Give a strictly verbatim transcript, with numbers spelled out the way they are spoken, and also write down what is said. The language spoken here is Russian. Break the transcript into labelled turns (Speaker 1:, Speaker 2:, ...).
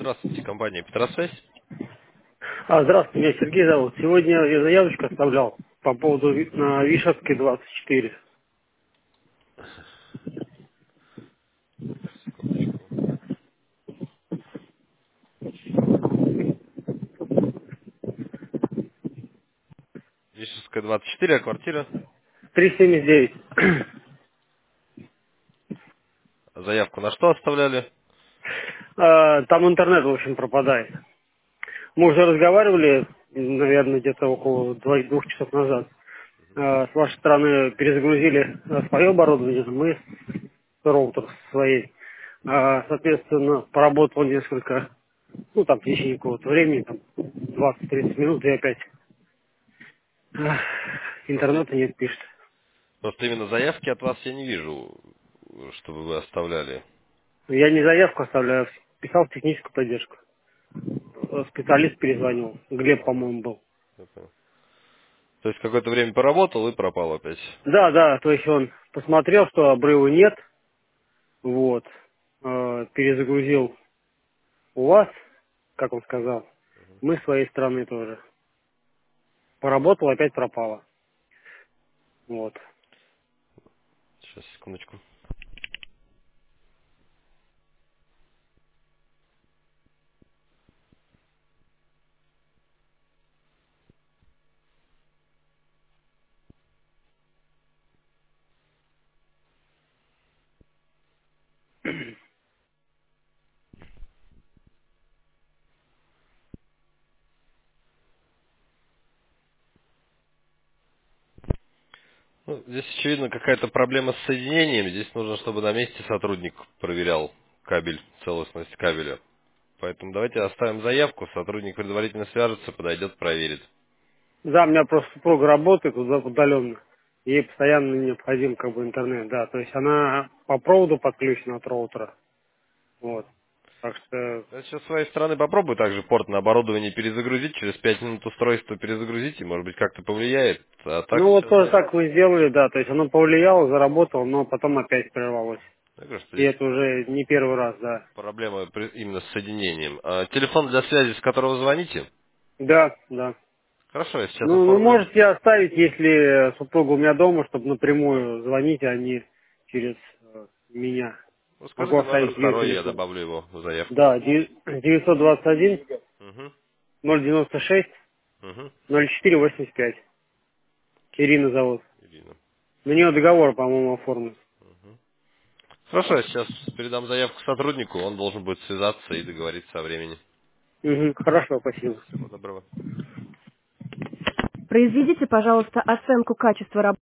Speaker 1: Здравствуйте, компания Петросвязь.
Speaker 2: А, здравствуйте, меня Сергей зовут. Сегодня я заявочку оставлял по поводу Ви- на Вишевской двадцать четыре.
Speaker 1: Секундочку. Вишевская двадцать четыре, а квартира?
Speaker 2: триста семьдесят девять.
Speaker 1: Заявку на что оставляли?
Speaker 2: А, Там интернет, в общем, пропадает. Мы уже разговаривали, наверное, где-то около два- двух часов назад. А, С вашей стороны перезагрузили а, свое оборудование, мы с роутер своей. А, Соответственно, поработал несколько, ну, там, в течение какого-то времени, там, двадцать-тридцать минут, и опять ах,
Speaker 1: Просто,
Speaker 2: интернета нет, пишет.
Speaker 1: просто именно заявки от вас я не вижу, чтобы вы оставляли.
Speaker 2: Я не заявку оставляю, а писал в техническую поддержку. Э, Специалист перезвонил. Глеб, по-моему, был.
Speaker 1: Это- То есть какое-то время поработал и пропал опять.
Speaker 2: Да, да, то есть он посмотрел, что обрыва нет, вот, э, перезагрузил у вас, как он сказал, мы с своей стороны тоже. Поработал, опять пропало. Вот.
Speaker 1: Сейчас, секундочку. Ну, здесь, очевидно, какая-то проблема с соединением. Здесь нужно, чтобы на месте сотрудник проверял кабель, целостность кабеля. Поэтому давайте оставим заявку, сотрудник предварительно свяжется, подойдет, проверит.
Speaker 2: Да, у меня просто супруга работает уда- удаленно. Ей постоянно необходим как бы интернет, да. То есть она по проводу подключена от роутера. Вот. Так что
Speaker 1: Я сейчас с своей стороны попробую также порт на оборудование перезагрузить, через пять минут устройство перезагрузить, и может быть как-то повлияет. А так
Speaker 2: ну вот
Speaker 1: сейчас
Speaker 2: тоже
Speaker 1: заявку.
Speaker 2: так мы сделали, да, то есть оно повлияло, заработало, но потом опять прервалось.
Speaker 1: Я говорю, что
Speaker 2: И
Speaker 1: здесь
Speaker 2: это уже не первый раз, да.
Speaker 1: проблема при- именно с соединением. А телефон для связи, с которого звоните?
Speaker 2: Да, да.
Speaker 1: Хорошо, я сейчас
Speaker 2: Ну, ну
Speaker 1: оформлю.
Speaker 2: можете оставить, если супруга у меня дома, чтобы напрямую звонить, а не через э, меня.
Speaker 1: Ну,
Speaker 2: Могу
Speaker 1: скажите номер
Speaker 2: оставить ее
Speaker 1: второй, я
Speaker 2: телефон.
Speaker 1: добавлю его в заявку.
Speaker 2: Да, девятьсот двадцать один
Speaker 1: Угу,
Speaker 2: ноль девяносто шесть
Speaker 1: угу.
Speaker 2: ноль четыре восемьдесят пять. Ирина зовут.
Speaker 1: Ирина.
Speaker 2: На нее договор, по-моему, оформлен.
Speaker 1: Хорошо, я сейчас передам заявку сотруднику, он должен будет связаться и договориться о времени.
Speaker 2: Мгм, хорошо, спасибо.
Speaker 1: Всего доброго.
Speaker 3: Произведите, пожалуйста, оценку качества работы.